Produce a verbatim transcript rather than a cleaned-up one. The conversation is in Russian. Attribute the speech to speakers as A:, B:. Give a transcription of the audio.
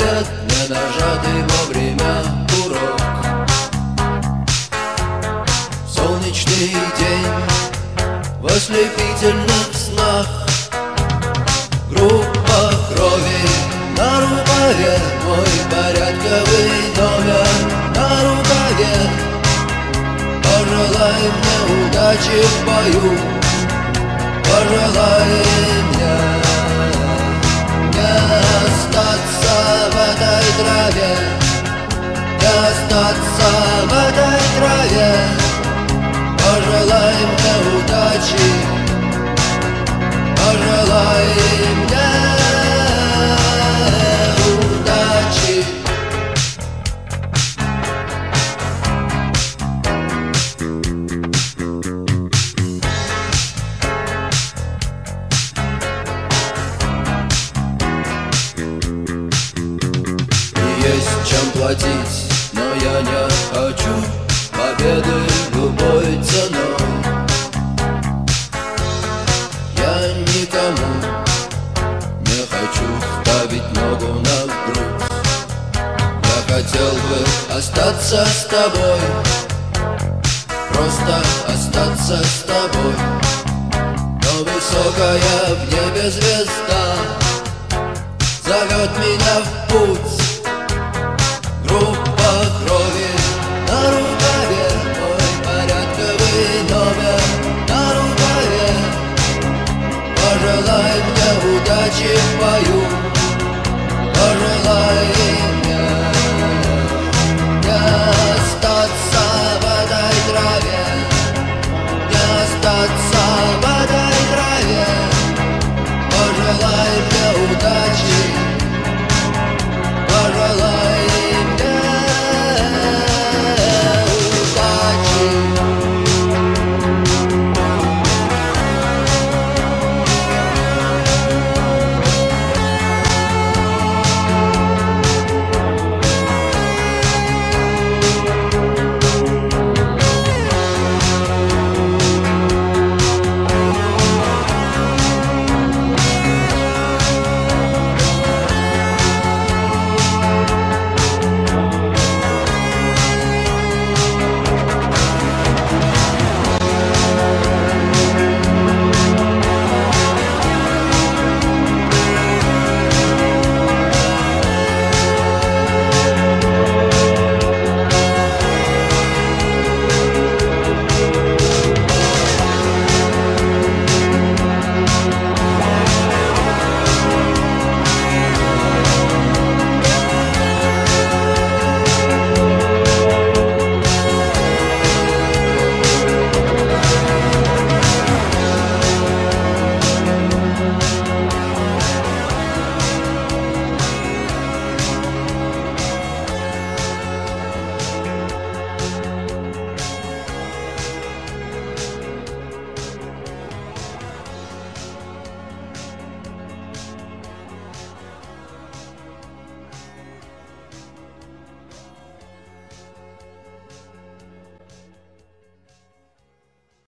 A: лет не нажатый вовремя курок. Солнечный день в ослепительных снах, группа крови на рукаве, мой порядковый номер на рукаве. Пожелай мне удачи в бою, пожелай мне не остаться в этой траве, не остаться в этой траве. Пожелай мне удачи, пожелай мне удачи. Есть чем платить, но я не хочу победы любой ценой. Я никому не хочу ставить ногу на грудь. Я хотел бы остаться с тобой, просто остаться с тобой. Но высокая в небе звезда зовет меня в путь. Группа крови на рукаве, мой порядковый номер на рукаве. Пожелай мне удачи в бою,